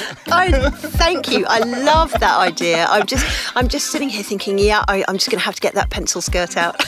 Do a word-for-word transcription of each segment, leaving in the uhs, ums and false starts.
I thank you. I love that idea. I'm just, I'm just sitting here thinking, yeah, I, I'm just going to have to get that pencil skirt out.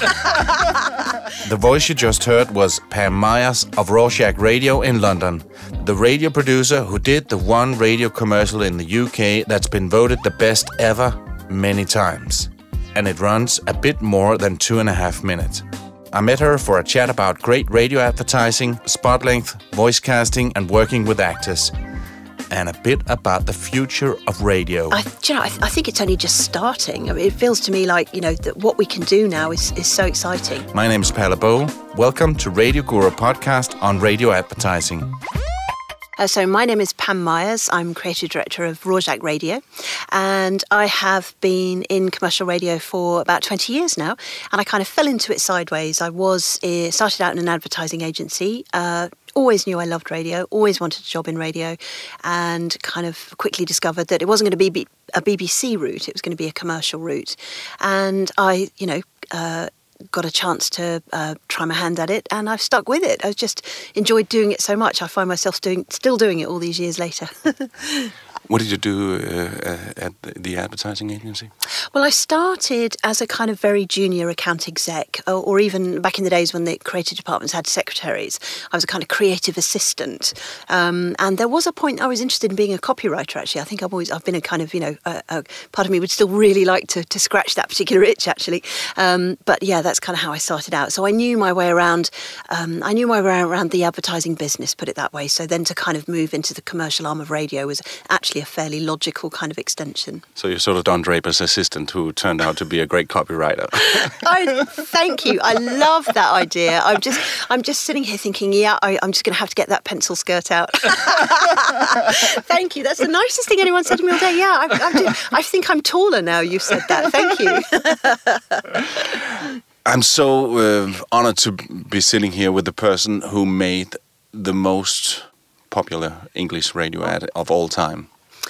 The voice you just heard was Pam Myers of Rorschach Radio in London, the radio producer who did the one radio commercial in the U K that's been voted the best ever many times. And it runs a bit more than two and a half minutes. I met her for a chat about great radio advertising, spot length, voice casting, and working with actors. And a bit about the future of radio. I, do you know, I, th- I think it's only just starting. I mean, it feels to me like, you know, that what we can do now is, is so exciting. My name is Palle Bo. Welcome to Radio Guru Podcast on radio advertising. Uh, so my name is Pam Myers. I'm creative director of Rorschach Radio, and I have been in commercial radio for about twenty years now, and I kind of fell into it sideways. I was uh, started out in an advertising agency, uh, always knew I loved radio, always wanted a job in radio, and kind of quickly discovered that it wasn't going to be a B B C route, it was going to be a commercial route. And I, you know, uh, got a chance to uh, try my hand at it, and I've stuck with it. I've just enjoyed doing it so much. I find myself doing, still doing it all these years later. What did you do uh, at the advertising agency? Well, I started as a kind of very junior account exec, or, or even back in the days when the creative departments had secretaries. I was a kind of creative assistant. Um, and there was a point I was interested in being a copywriter, actually. I think I've always, I've been a kind of, you know, a, a part of me would still really like to, to scratch that particular itch, actually. Um, but yeah, that's kind of how I started out. So I knew my way around, um, I knew my way around the advertising business, put it that way. So then to kind of move into the commercial arm of radio was actually a fairly logical kind of extension. So you're sort of Don Draper's assistant who turned out to be a great copywriter. I thank you. I love that idea. I'm just I'm just sitting here thinking, yeah, I, I'm just going to have to get that pencil skirt out. Thank you. That's the nicest thing anyone said to me all day. Yeah, I, I, do, I think I'm taller now you've said that. Thank you. I'm so uh, honored to be sitting here with the person who made the most popular English radio ad of all time.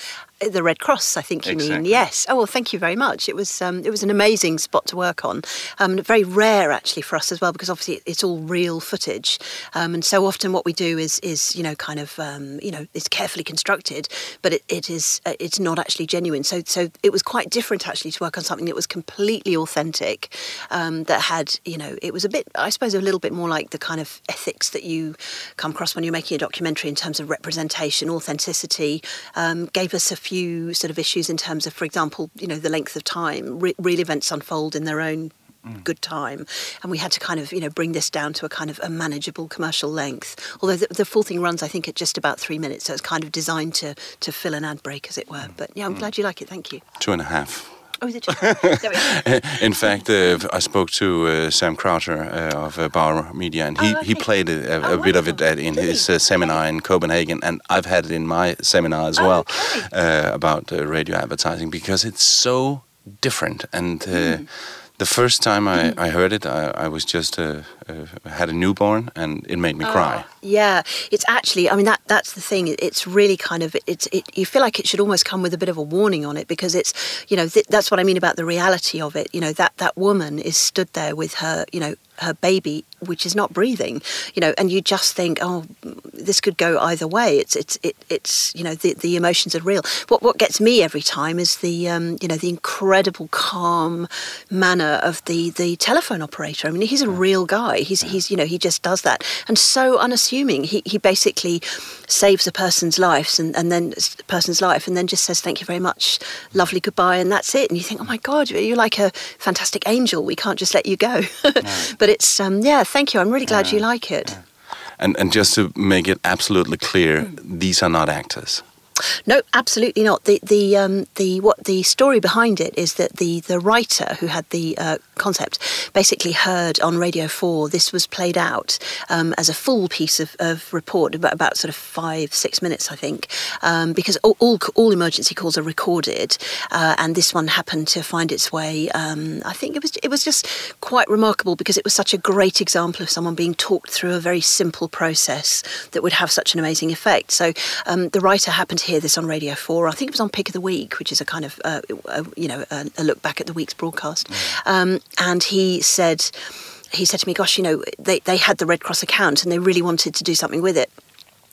The Red Cross, I think you exactly. mean. Yes. Oh, well, thank you very much. It was um, it was an amazing spot to work on. Um, very rare, actually, for us as well, because obviously it's all real footage. Um, and so often what we do is, is you know, kind of, um, you know, it's carefully constructed, but it, it is, uh, it's not actually genuine. So so it was quite different, actually, to work on something that was completely authentic, um, that had, you know, it was a bit, I suppose, a little bit more like the kind of ethics that you come across when you're making a documentary in terms of representation, authenticity, um, gave us a few few sort of issues in terms of, for example, you know, the length of time. Re- real events unfold in their own mm. good time, and we had to kind of, you know, bring this down to a kind of a manageable commercial length. Although the, the full thing runs, I think, at just about three minutes, so it's kind of designed to to fill an ad break, as it were. But yeah, I'm mm. glad you like it. Thank you. Two and a half. Oh, is it just? There we go. In fact, uh, I spoke to uh, Sam Croucher uh, of uh, Bauer Media, and he, oh, okay. he played a, a, oh, a bit of it at, in really? his uh, seminar in Copenhagen, and I've had it in my seminar as oh, well okay. uh, about uh, radio advertising, because it's so different. And uh, mm. the first time I, I heard it, I, I was just uh, uh, had a newborn, and it made me oh, cry. Yeah, it's actually, I mean, that that's the thing. It's really kind of, it's it, you feel like it should almost come with a bit of a warning on it, because it's, you know, th- that's what I mean about the reality of it. You know, that, that woman is stood there with her, you know, her baby, which is not breathing, you know, and you just think, oh, this could go either way. It's, it's, it, it's, you know, the, the emotions are real. What, what gets me every time is the, um, you know, the incredible calm manner of the, the telephone operator. I mean, he's a real guy. He's, he's, you know, he just does that. And so unassuming. He, he basically saves a person's life and, and then a person's life and then just says, thank you very much, lovely, goodbye. And that's it. And you think, oh my God, you're like a fantastic angel. We can't just let you go. But it's, um, yeah, thank you. I'm really glad yeah. you like it. Yeah. And and just to make it absolutely clear, mm. these are not actors. No, absolutely not. The the um, the what the story behind it is that the the writer who had the uh, concept basically heard on Radio four this was played out um, as a full piece of, of report about, about sort of five six minutes, I think, um, because all, all all emergency calls are recorded, uh, and this one happened to find its way. Um, I think it was it was just quite remarkable because it was such a great example of someone being talked through a very simple process that would have such an amazing effect. So um, the writer happened to hear this on Radio four. I think it was on Pick of the Week, which is a kind of, uh, a, you know, a, a look back at the week's broadcast. Mm. Um, and he said, he said to me, gosh, you know, they, they had the Red Cross account and they really wanted to do something with it.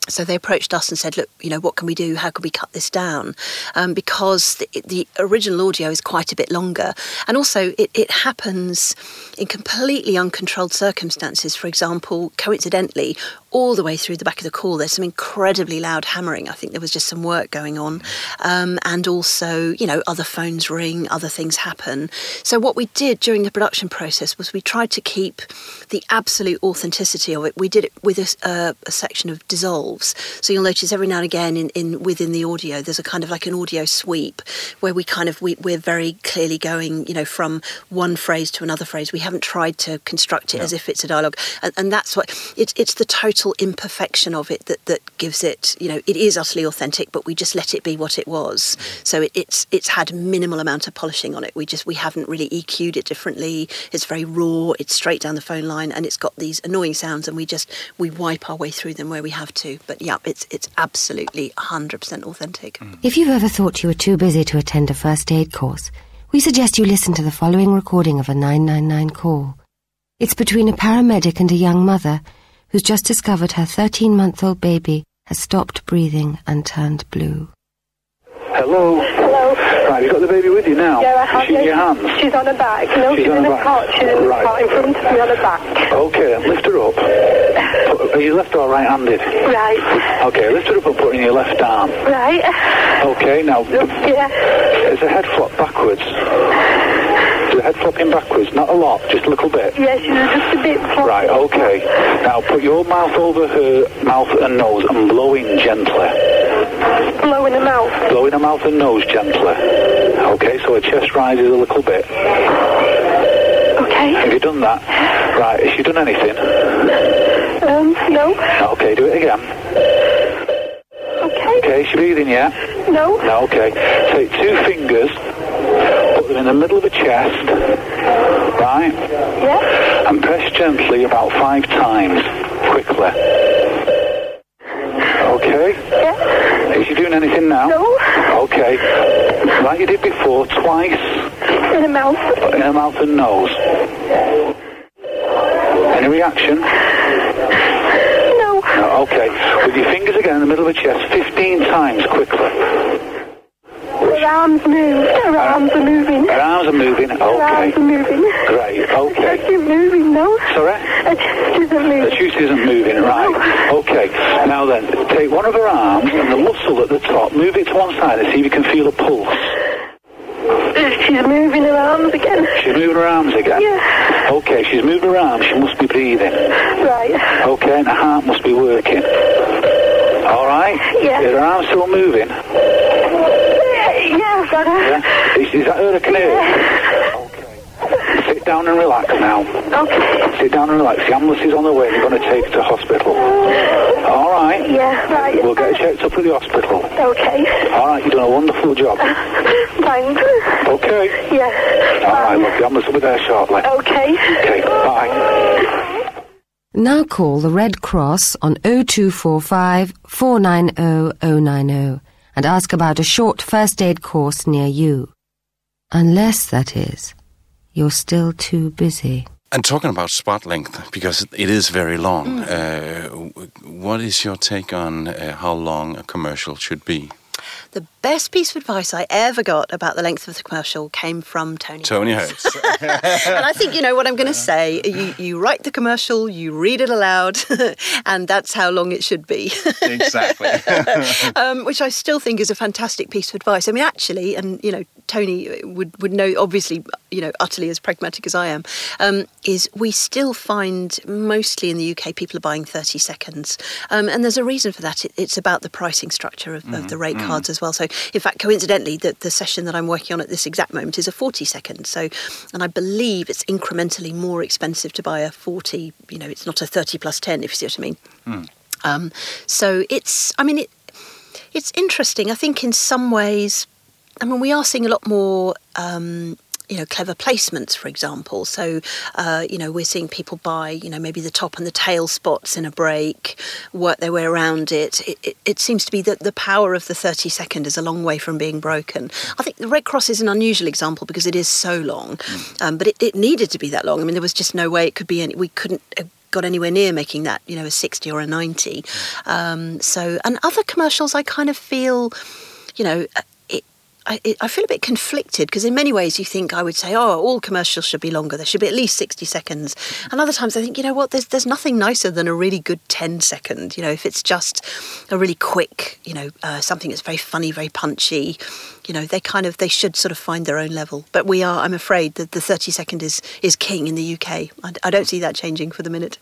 So they approached us and said, look, you know, what can we do? How can we cut this down? Um, because the, the original audio is quite a bit longer. And also it, it happens in completely uncontrolled circumstances. For example, coincidentally, all the way through the back of the call, there's some incredibly loud hammering. I think there was just some work going on. Um, and also, you know, other phones ring, other things happen. So what we did during the production process was we tried to keep the absolute authenticity of it. We did it with a, uh, a section of dissolve. So you'll notice every now and again in, in within the audio, there's a kind of like an audio sweep where we kind of, we, we're very clearly going, you know, from one phrase to another phrase. We haven't tried to construct it yeah. as if it's a dialogue. And, and that's what, it's it's the total imperfection of it that, that gives it, you know, it is utterly authentic, but we just let it be what it was. So it, it's it's had minimal amount of polishing on it. We just, we haven't really E Q'd it differently. It's very raw, it's straight down the phone line, and it's got these annoying sounds, and we just, we wipe our way through them where we have to. But yeah, it's it's absolutely one hundred percent authentic. If you've ever thought you were too busy to attend a first aid course, we suggest you listen to the following recording of a nine nine nine call. It's between a paramedic and a young mother who's just discovered her thirteen-month-old baby has stopped breathing and turned blue. Hello? Hello? Right, you got the baby with you now? Yeah, I have. Is she in your hands? She's on her back. No, she's, she's in the cot. She's in the right. cot in front of me on her back. Okay, then lift her up. Are you left or right-handed? Right. Okay, lift her up and put it in your left arm. Right. Okay, now... Yeah. Is the head flop backwards? Is the head flopping backwards? Not a lot, just a little bit? Yeah, she's just a bit floppy. Right, okay. Now put your mouth over her mouth and nose and blow in gently. Blow in her mouth? Blow in her mouth and nose gently. Okay, so her chest rises a little bit. Okay. Have you done that? Right, has she done anything? Um, no. Okay, do it again. Okay. Okay, is she breathing yet? No. No, okay. Take two fingers, put them in the middle of the chest, right? Yeah. And press gently about five times, quickly. Okay? Yeah. Is she doing anything now? No. Okay. Like you did before, twice. In her mouth. In her mouth and nose. Any reaction? No. No, okay. With your fingers again in the middle of the chest, fifteen times quickly. Her arms move. Her arms are moving. Her arms are moving, okay. Her arms are moving. Great, okay. Her chest isn't moving, no. Sorry? Her chest isn't moving. The chest isn't moving, right. Okay. Now then, take one of her arms and the muscle at the top, move it to one side and see if you can feel a pulse. She's moving her arms again. She's moving her arms again? Yeah. Okay, she's moving her arms, she must be breathing. Right. Okay, and her heart must be working. All right? Yeah. Is her arm still moving? Yeah, I've got her. Yeah? Is, is that her I can hear? Yeah. Okay. Sit down and relax now. Okay. Sit down and relax. The ambulance is on the way. They're going to take her to hospital. All right? Yeah, right. We'll get her checked up at the hospital. Okay. All right, you've done a wonderful job. Thanks. Okay? Yeah. All right, look, the ambulance will be there shortly. Okay. Okay, bye. Now call the Red Cross on oh two four five, four nine oh, oh nine oh and ask about a short first aid course near you. Unless, that is, you're still too busy. And talking about spot length, because it is very long, mm. uh, what is your take on uh, how long a commercial should be? The best piece of advice I ever got about the length of the commercial came from Tony. Tony Hertz. And I think you know what I'm going to say. You, you write the commercial, you read it aloud, and that's how long it should be. Exactly. um, which I still think is a fantastic piece of advice. I mean, actually, and you know, Tony would, would know, obviously, you know, utterly as pragmatic as I am, um, is we still find mostly in the U K people are buying thirty seconds. Um, and there's a reason for that. It, it's about the pricing structure of, mm-hmm. of the rate mm-hmm. cards as well. So, in fact, coincidentally, the, the session that I'm working on at this exact moment is a forty second. So, and I believe it's incrementally more expensive to buy a forty, you know, it's not a thirty plus ten, if you see what I mean. Mm. Um, so it's, I mean, it, it's interesting. I think in some ways, I mean, we are seeing a lot more, um, you know, clever placements, for example. So, uh, you know, we're seeing people buy, you know, maybe the top and the tail spots in a break, work their way around it. It, it, it seems to be that the power of the thirty second is a long way from being broken. I think the Red Cross is an unusual example because it is so long, mm. um, but it, it needed to be that long. I mean, there was just no way it could be any, we couldn't have got anywhere near making that, you know, a sixty or a ninety. Um, so, and other commercials, I kind of feel, you know, it, I, it, I feel a bit conflicted because in many ways you think I would say, oh, all commercials should be longer. There should be at least sixty seconds. And other times I think, you know what, there's there's nothing nicer than a really good ten second. You know, if it's just a really quick, you know, uh, something that's very funny, very punchy, you know, they kind of, they should sort of find their own level. But we are, I'm afraid, that the thirty second is, is king in the U K. I, I don't see that changing for the minute.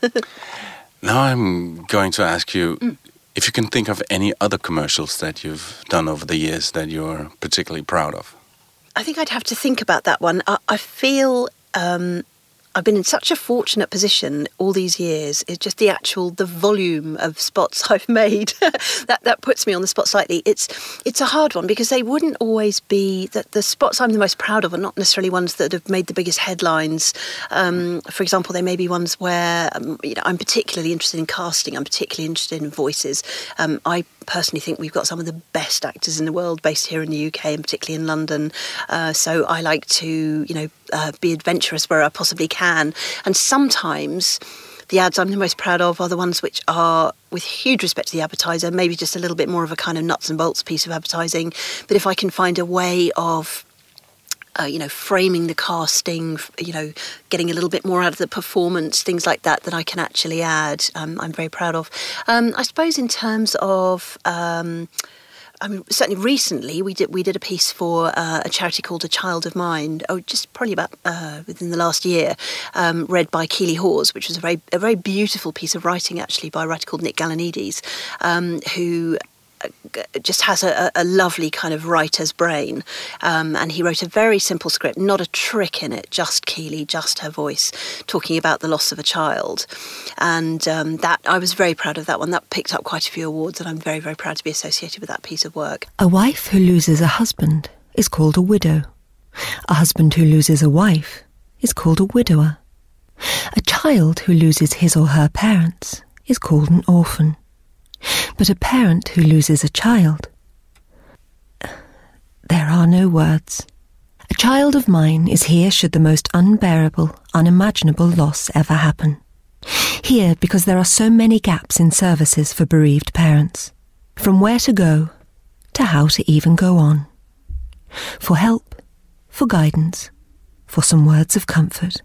Now I'm going to ask you, Mm. if you can think of any other commercials that you've done over the years that you're particularly proud of. I think I'd have to think about that one. I, I feel um, I've been in such a fortunate position all these years. It's just the actual, the volume of spots I've made that that puts me on the spot slightly. It's it's a hard one because they wouldn't always be, that the spots I'm the most proud of are not necessarily ones that have made the biggest headlines. Um, for example, they may be ones where um, you know, I'm particularly interested in casting. I'm particularly interested in voices. Um, I personally think we've got some of the best actors in the world based here in the U K and particularly in London. Uh, so I like to, you know, uh, be adventurous where I possibly can. And sometimes the ads I'm the most proud of are the ones which are, with huge respect to the advertiser, maybe just a little bit more of a kind of nuts and bolts piece of advertising. But if I can find a way of Uh, you know, framing the casting, you know, getting a little bit more out of the performance, things like that, that I can actually add, um, I'm very proud of. Um, I suppose in terms of, um, I mean, certainly recently we did we did a piece for uh, a charity called A Child of Mine, oh, just probably about uh, within the last year, um, read by Keeley Hawes, which was a very a very beautiful piece of writing actually by a writer called Nick Galanides, um, who just has a, a lovely kind of writer's brain, um, and he wrote a very simple script, not a trick in it, just Keeley, just her voice, talking about the loss of a child. And um, that I was very proud of that one. That picked up quite a few awards, and I'm very, very proud to be associated with that piece of work. A wife who loses a husband is called a widow. A husband who loses a wife is called a widower. A child who loses his or her parents is called an orphan. But a parent who loses a child... There are no words. A child of mine is here should the most unbearable, unimaginable loss ever happen. Here because there are so many gaps in services for bereaved parents. From where to go, to how to even go on. For help, for guidance, for some words of comfort.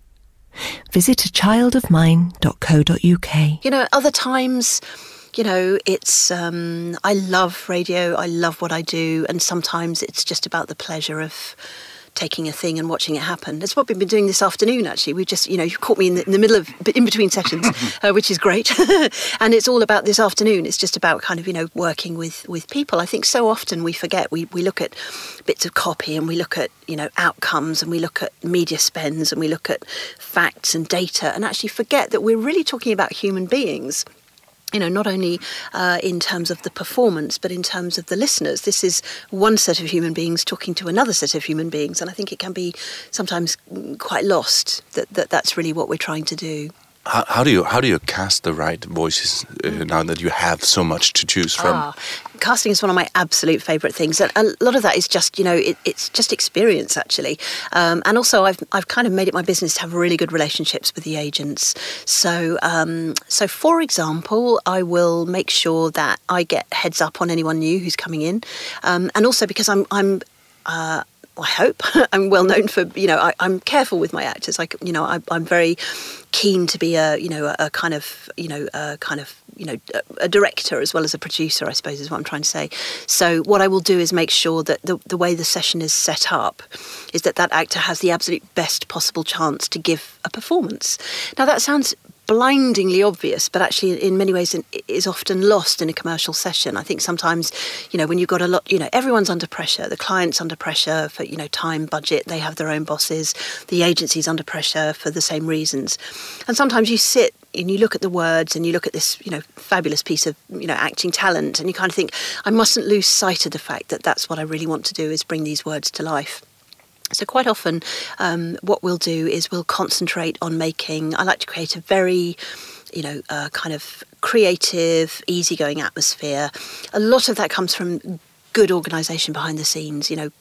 Visit a child of mine dot co dot uk. You know, other times... You know, it's, um, I love radio, I love what I do, and sometimes it's just about the pleasure of taking a thing and watching it happen. That's what we've been doing this afternoon, actually. We've just, you know, you've caught me in the, in the middle of, in between sessions, uh, which is great. And it's all about this afternoon. It's just about kind of, you know, working with, with people. I think so often we forget, we, we look at bits of copy and we look at, you know, outcomes and we look at media spends and we look at facts and data and actually forget that we're really talking about human beings. You know, not only uh, in terms of the performance, but in terms of the listeners. This is one set of human beings talking to another set of human beings. And I think it can be sometimes quite lost that, that that's really what we're trying to do. How, how do you how do you cast the right voices uh, now that you have so much to choose from? Ah, casting is one of my absolute favourite things, and a lot of that is just, you know, it, it's just experience actually, um, and also I've I've kind of made it my business to have really good relationships with the agents. So um, so for example, I will make sure that I get heads up on anyone new who's coming in, um, and also because I'm I'm. Uh, I hope I'm well known for, you know, I, I'm careful with my actors. Like, you know, I, I'm very keen to be a, you know, a, a kind of, you know, a kind of, you know, a, a director as well as a producer, I suppose is what I'm trying to say. So what I will do is make sure that the, the way the session is set up is that that actor has the absolute best possible chance to give a performance. Now that sounds blindingly obvious, but actually in many ways it is often lost in a commercial session. I think sometimes, you know, when you've got a lot, you know, everyone's under pressure. The client's under pressure for, you know, time, budget. They have their own bosses. The agency's under pressure for the same reasons. And sometimes you sit and you look at the words and you look at this, you know, fabulous piece of, you know, acting talent, and you kind of think, I mustn't lose sight of the fact that that's what I really want to do, is bring these words to life. So quite often um, what we'll do is we'll concentrate on making, I like to create a very, you know, uh, kind of creative, easygoing atmosphere. A lot of that comes from good organisation behind the scenes, you know,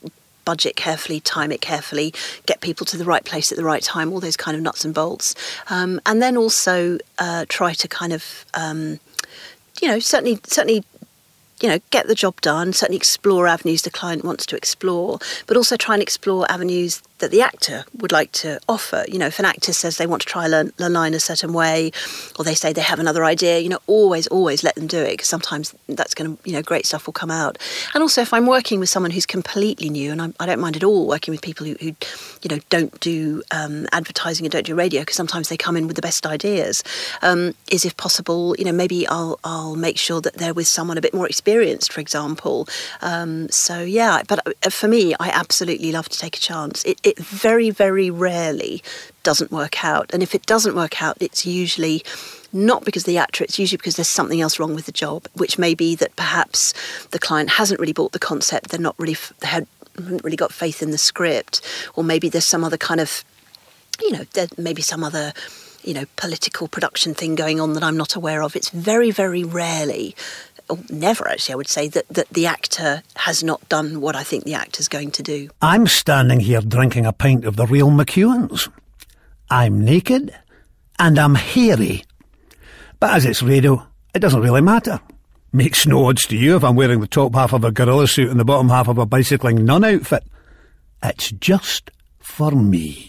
budget carefully, time it carefully, get people to the right place at the right time, all those kind of nuts and bolts. Um, and then also uh, try to kind of, um, you know, certainly, certainly, you know, get the job done, certainly explore avenues the client wants to explore, but also try and explore avenues that the actor would like to offer. You know, if an actor says they want to try a, a line a certain way, or they say they have another idea, you know, always, always let them do it, because sometimes that's going to, you know, great stuff will come out. And also if I'm working with someone who's completely new, and I'm, I don't mind at all working with people who, who you know, don't do um, advertising and don't do radio, because sometimes they come in with the best ideas, um, is if possible, you know, maybe I'll, I'll make sure that they're with someone a bit more experienced, for example. Um, so, yeah, but for me, I absolutely love to take a chance. It, it very, very rarely doesn't work out. And if it doesn't work out, it's usually not because of the actor, it's usually because there's something else wrong with the job, which may be that perhaps the client hasn't really bought the concept, they're not really, they haven't really got faith in the script, or maybe there's some other kind of, you know, there maybe some other, you know, political production thing going on that I'm not aware of. It's very, very rarely, or never actually, I would say, that, that the actor has not done what I think the actor's going to do. I'm standing here drinking a pint of the real McEwan's. I'm naked and I'm hairy. But as it's radio, it doesn't really matter. Makes no odds to you if I'm wearing the top half of a gorilla suit and the bottom half of a bicycling nun outfit. It's just for me.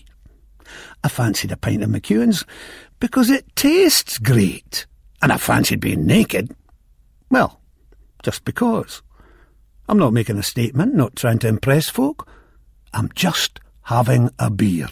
I fancied a pint of McEwan's because it tastes great. And I fancied being naked. Well, just because. I'm not making a statement, not trying to impress folk. I'm just having a beer.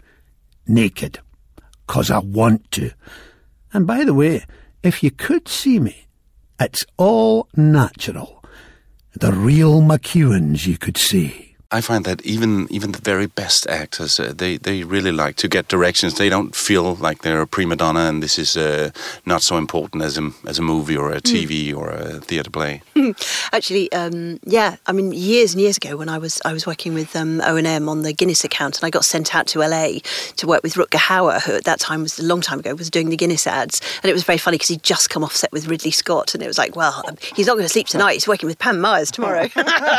Naked. 'Cause I want to. And by the way, if you could see me, it's all natural. The real McEwan's, you could see. I find that even even the very best actors, uh, they, they really like to get directions. They don't feel like they're a prima donna and this is uh, not so important as a, as a movie or a T V mm. or a theatre play. Actually, um, yeah, I mean, years and years ago when I was I was working with um, O and M on the Guinness account, and I got sent out to L A to work with Rutger Hauer, who at that time, was a long time ago, was doing the Guinness ads. And it was very funny because he'd just come off set with Ridley Scott, and it was like, well, um, he's not going to sleep tonight, he's working with Pam Myers tomorrow.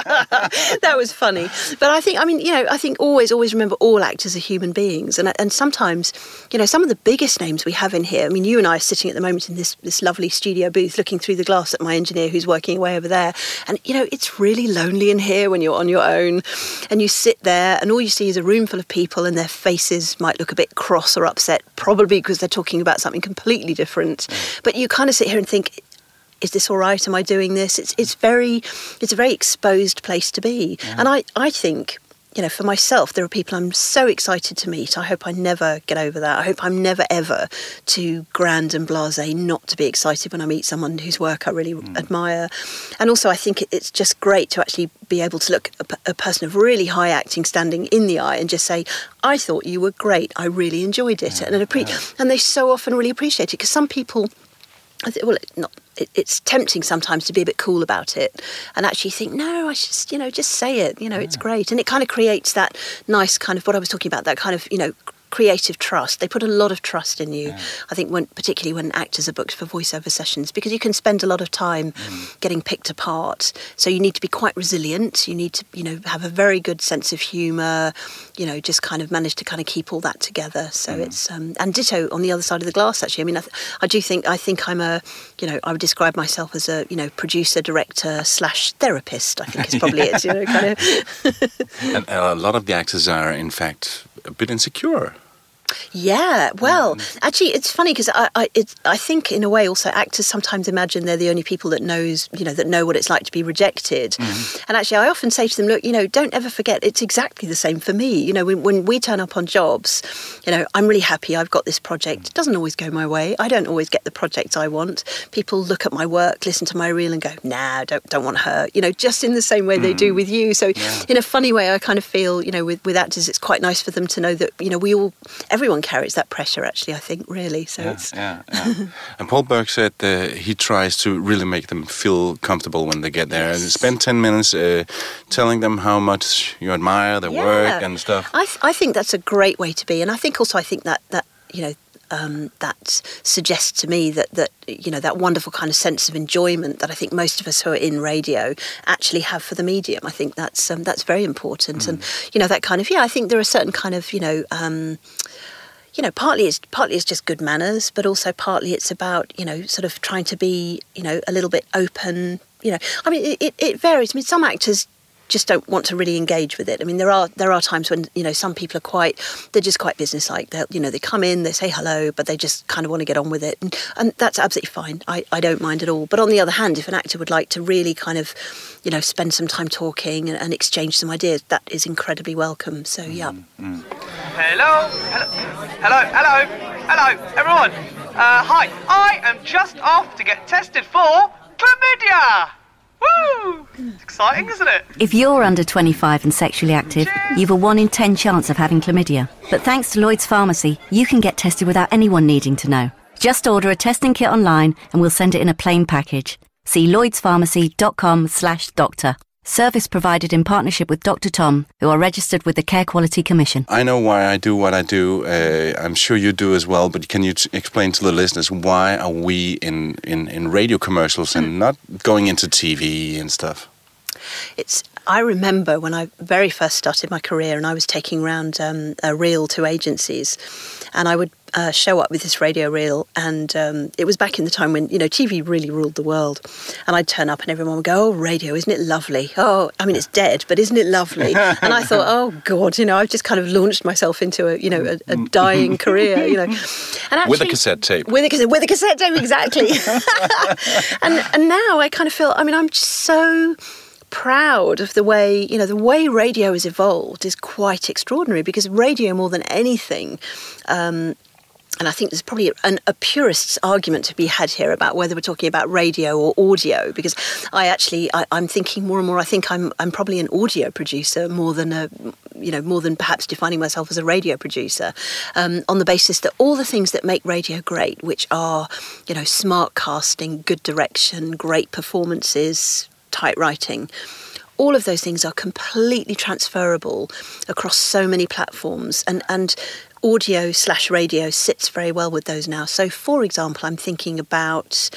That was funny. But I think, I mean, you know, I think always, always remember all actors are human beings. And and sometimes, you know, some of the biggest names we have in here, I mean, you and I are sitting at the moment in this, this lovely studio booth looking through the glass at my engineer who's working away over there. And, you know, it's really lonely in here when you're on your own and you sit there and all you see is a room full of people and their faces might look a bit cross or upset, probably because they're talking about something completely different. But you kind of sit here and think, is this all right? Am I doing this? It's it's very it's a very exposed place to be. Yeah. And I, I think, you know, for myself, there are people I'm so excited to meet. I hope I never get over that. I hope I'm never, ever too grand and blasé not to be excited when I meet someone whose work I really mm. admire. And also, I think it, it's just great to actually be able to look at a, a person of really high acting standing in the eye and just say, I thought you were great. I really enjoyed it. Yeah. And, appre- yeah. and they so often really appreciate it, because some people, I th- well, not... it's tempting sometimes to be a bit cool about it and actually think, no, I just, you know, just say it, you know, yeah. It's great. And it kind of creates that nice kind of, what I was talking about, that kind of, you know, creative trust. They put a lot of trust in you. Yeah. I think when, particularly when actors are booked for voiceover sessions, because you can spend a lot of time mm. getting picked apart. So you need to be quite resilient. You need to, you know, have a very good sense of humour, you know, just kind of manage to kind of keep all that together. So mm. it's, um, and ditto on the other side of the glass, actually. I mean, I, th- I do think, I think I'm a, you know, I would describe myself as a, you know, producer, director slash therapist, I think is probably it, you know, kind of. And a lot of the actors are, in fact, a bit insecure. Yeah, well, mm. actually, it's funny because I, I, it's, I think in a way also actors sometimes imagine they're the only people that knows, you know, that know what it's like to be rejected. Mm. And actually, I often say to them, look, you know, don't ever forget, it's exactly the same for me. You know, when, when we turn up on jobs, you know, I'm really happy I've got this project. It doesn't always go my way. I don't always get the projects I want. People look at my work, listen to my reel and go, nah, don't don't want her. You know, just in the same way mm. they do with you. So yeah. in a funny way, I kind of feel, you know, with, with actors, it's quite nice for them to know that, you know, we all, everyone carries that pressure, actually, I think, really. So yeah, it's yeah, yeah. And Paul Berg said uh, he tries to really make them feel comfortable when they get there, yes. and spend ten minutes uh, telling them how much you admire their yeah. work and stuff. I th- I think that's a great way to be, and I think also I think that that you know. um, that suggests to me that that you know that wonderful kind of sense of enjoyment that I think most of us who are in radio actually have for the medium. I think that's um, that's very important, mm. and you know that kind of yeah. I think there are certain kind of you know. Um, You know, partly it's partly it's just good manners, but also partly it's about you know sort of trying to be you know a little bit open. You know, I mean it, it varies. I mean some actors just don't want to really engage with it. I mean there are there are times when you know some people are quite they're just quite businesslike. They you know they come in, they say hello, but they just kind of want to get on with it, and, and that's absolutely fine. I, I don't mind at all. But on the other hand, if an actor would like to really kind of you know spend some time talking and, and exchange some ideas, that is incredibly welcome. So yeah. Mm-hmm. Hello, hello, hello, hello, hello, everyone. Uh, hi, I am just off to get tested for chlamydia. Woo! It's exciting, isn't it? If you're under twenty-five and sexually active, you've a one in ten chance of having chlamydia. But thanks to Lloyd's Pharmacy, you can get tested without anyone needing to know. Just order a testing kit online and we'll send it in a plain package. See lloydspharmacy.com slash doctor. Service provided in partnership with Doctor Tom, who are registered with the Care Quality Commission. I know why I do what I do. Uh, I'm sure you do as well, but can you t- explain to the listeners why are we in, in, in radio commercials and not going into T V and stuff? It's. I remember when I very first started my career and I was taking around um, a reel to agencies, and I would uh, show up with this radio reel, and um, it was back in the time when, you know, T V really ruled the world, and I'd turn up and everyone would go, oh, radio, isn't it lovely? Oh, I mean, it's dead, but isn't it lovely? And I thought, oh, God, you know, I've just kind of launched myself into a, you know, a, a dying career, you know. And actually, with a cassette tape. With a cassette, with a cassette tape, exactly. and and now I kind of feel, I mean, I'm just so proud of the way, you know, the way radio has evolved is quite extraordinary, because radio more than anything, um, and I think there's probably an, a purist's argument to be had here about whether we're talking about radio or audio, because I actually, I, I'm thinking more and more, I think I'm I'm probably an audio producer more than a, you know, more than perhaps defining myself as a radio producer, um, on the basis that all the things that make radio great, which are, you know, smart casting, good direction, great performances, tight writing, all of those things are completely transferable across so many platforms, and, and audio slash radio sits very well with those now. So, for example, I'm thinking about,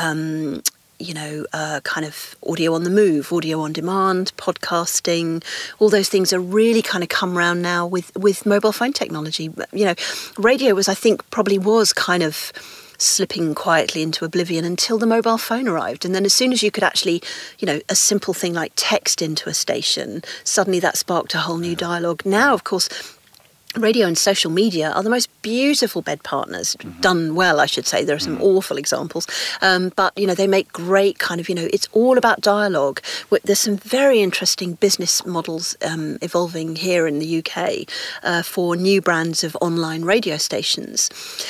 um, you know, uh, kind of audio on the move, audio on demand, podcasting. All those things are really kind of come around now with, with mobile phone technology. You know, radio was, I think, probably was kind of slipping quietly into oblivion until the mobile phone arrived. And then as soon as you could actually, you know, a simple thing like text into a station, suddenly that sparked a whole new dialogue. Now, of course, radio and social media are the most beautiful bed partners, mm-hmm. done well, I should say. There are some mm-hmm. awful examples. Um, but, you know, they make great kind of, you know, it's all about dialogue. There's some very interesting business models um, evolving here in the U K uh, for new brands of online radio stations,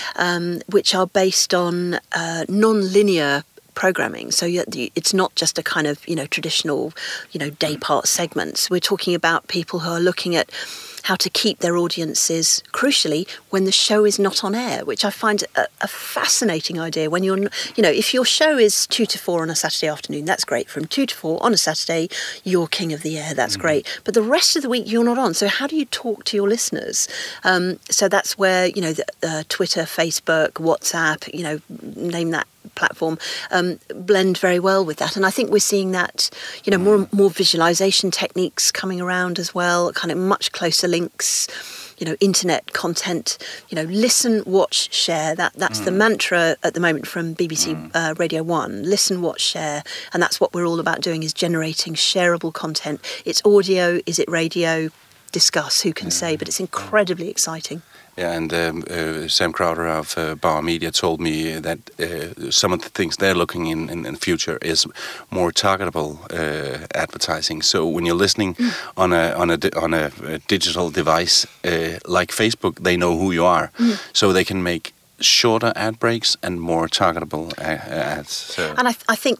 um, which are based on uh, non-linear programming. So it's not just a kind of, you know, traditional, you know, day part segments. We're talking about people who are looking at how to keep their audiences, crucially, when the show is not on air, which I find a, a fascinating idea. When you're, you know, if your show is two to four on a Saturday afternoon, that's great. From two to four on a Saturday, you're king of the air, that's mm. great. But the rest of the week, you're not on. So how do you talk to your listeners? Um, so that's where, you know, the, uh, Twitter, Facebook, WhatsApp, you know, name that platform, um, blend very well with that. And I think we're seeing that, you know, more more visualization techniques coming around as well, kind of much closer links, you know, internet content, you know, listen, watch, share. That That's mm. the mantra at the moment from B B C mm. uh, Radio one. Listen, watch, share. And that's what we're all about doing, is generating shareable content. It's audio, is it radio? Discuss, who can yeah. say, but it's incredibly exciting. Yeah, and um, uh, Sam Crowder of uh, Bauer Media told me that uh, some of the things they're looking in in, in the future is more targetable uh, advertising. So when you're listening mm. on a on a on a, a digital device uh, like Facebook, they know who you are, mm. so they can make shorter ad breaks and more targetable uh, ads. So. And I, I think that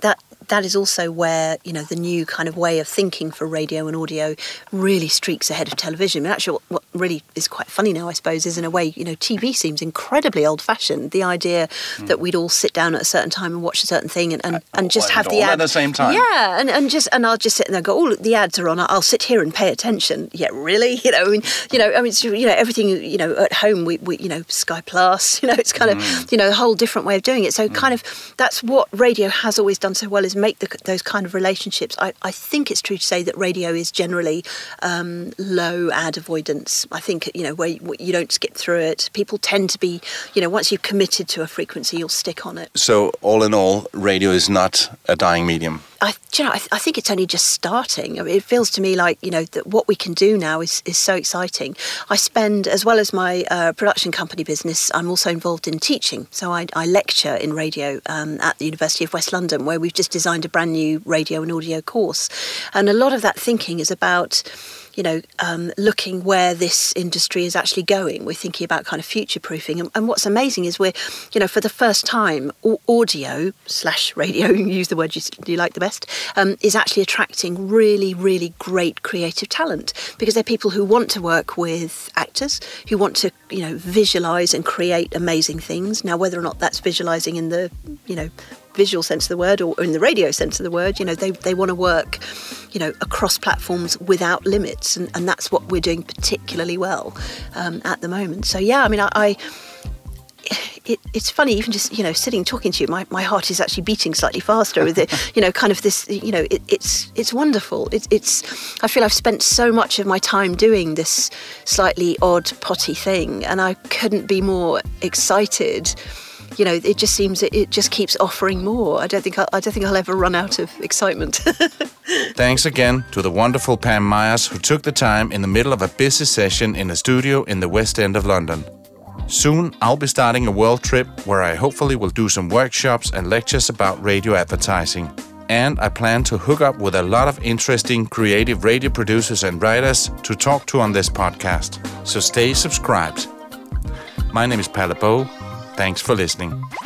that is also where, you know, the new kind of way of thinking for radio and audio really streaks ahead of television. I mean, actually, what, what really is quite funny now, I suppose, is in a way, you know, T V seems incredibly old-fashioned. The idea mm. that we'd all sit down at a certain time and watch a certain thing and, and, and just have the ad at the same time. Yeah, and, and just and I'll just sit there and go, oh, look, the ads are on. I'll sit here and pay attention. Yeah, really? You know, I mean, you know, I mean, it's, you know, everything. You know, at home we, we you know, Sky Plus. You know, it's kind mm. of, you know, a whole different way of doing it. So mm. kind of that's what radio has always done so well, is make the, those kind of relationships. I, I think it's true to say that radio is generally um, low ad avoidance. I think, you know, where you, you don't skip through it. People tend to be, you know, once you've committed to a frequency, you'll stick on it. So all in all, radio is not a dying medium. I, you know, I, I think it's only just starting. I mean, it feels to me like, you know, that what we can do now is, is so exciting. I spend, as well as my uh, production company business, I'm also involved in teaching. So I, I lecture in radio um, at the University of West London, where we've just designed a brand new radio and audio course. And a lot of that thinking is about, you know, um, looking where this industry is actually going. We're thinking about kind of future-proofing. And, and what's amazing is we're, you know, for the first time, audio slash radio, use the word you, you like the best, um, is actually attracting really, really great creative talent, because they're people who want to work with actors, who want to, you know, visualise and create amazing things. Now, whether or not that's visualising in the, you know, visual sense of the word or in the radio sense of the word, you know, they they want to work, you know, across platforms without limits, and, and that's what we're doing particularly well um, at the moment. So yeah, I mean, I, I it, it's funny, even just, you know, sitting talking to you, my, my heart is actually beating slightly faster with it, you know, kind of this, you know, it, it's it's wonderful. It, it's I feel I've spent so much of my time doing this slightly odd, potty thing, and I couldn't be more excited. You know, it just seems it, it just keeps offering more. I don't think I'll, I don't think I'll ever run out of excitement. Thanks again to the wonderful Pam Myers, who took the time in the middle of a busy session in a studio in the West End of London. Soon, I'll be starting a world trip where I hopefully will do some workshops and lectures about radio advertising. And I plan to hook up with a lot of interesting creative radio producers and writers to talk to on this podcast. So stay subscribed. My name is Palle Boe. Thanks for listening.